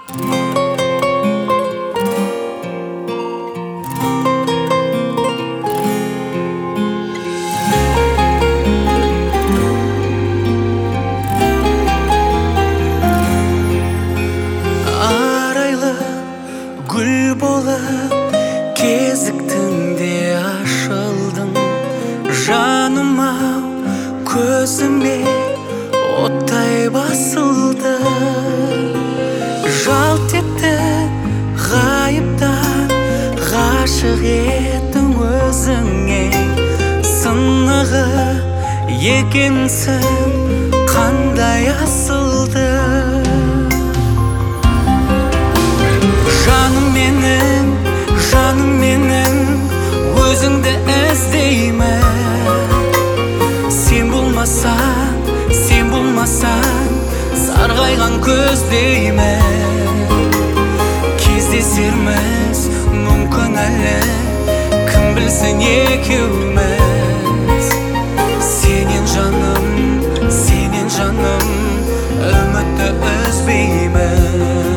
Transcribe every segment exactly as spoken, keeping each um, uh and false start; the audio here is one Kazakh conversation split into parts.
Gül болып кезіктіңде ашылдың, жаным-ау, көзіме оттай басылды. Жалт етті ғайыптан, ғашық еттің өзіңе. Сынығы екенсің, қандай асылды. Жаным менің, жаным менің, өзіңді іздеймін. Сен болмасаң, сен болмасаң, сарғайған көздеймін. Кездесерміз, мүмкін әлі, кім білсін екеуміз. Сенен жаным, сенен жаным, үмітті үзбеймін.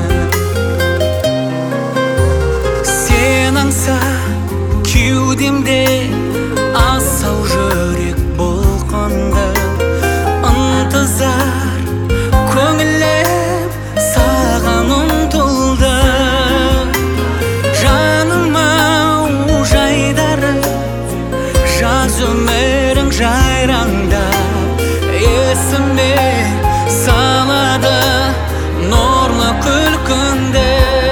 Кеудемде асау жүрек бұлқынды, ынтызар көңілім саған ұмтылды. Жаным-ау, жайдары жаз өмірің жайраңдап, есіме салады нұрлы күлкіңді.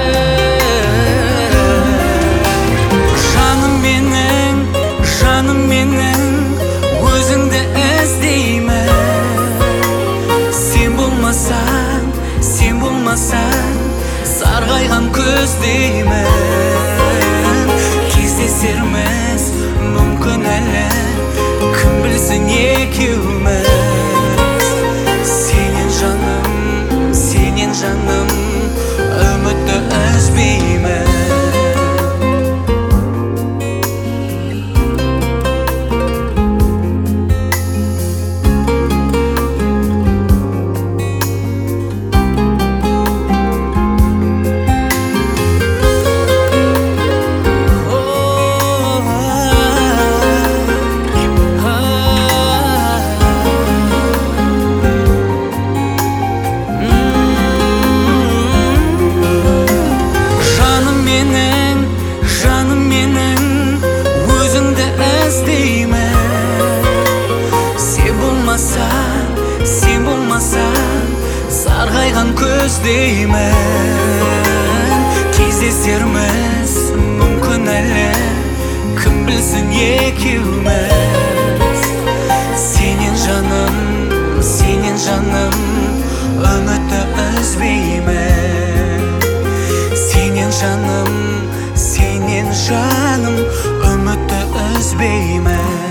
Өзіңді іздеймін. Сен болмасаң, сен болмасаң, сарғайған көздеймін. Кездесерміз, мүмкін әлі, кім білсін екеуміз. Сенен жаным, сенен жаным, үмітті үзбеймін. Сен болмасаң, сарғайған көздеймін. Кездесерміз, мүмкін әлі, кім білсін екеуміз. Сенен жаным, сенен жаным, үмітті үзбеймін. Сенен жаным, сенен жаным, үмітті үзбеймін.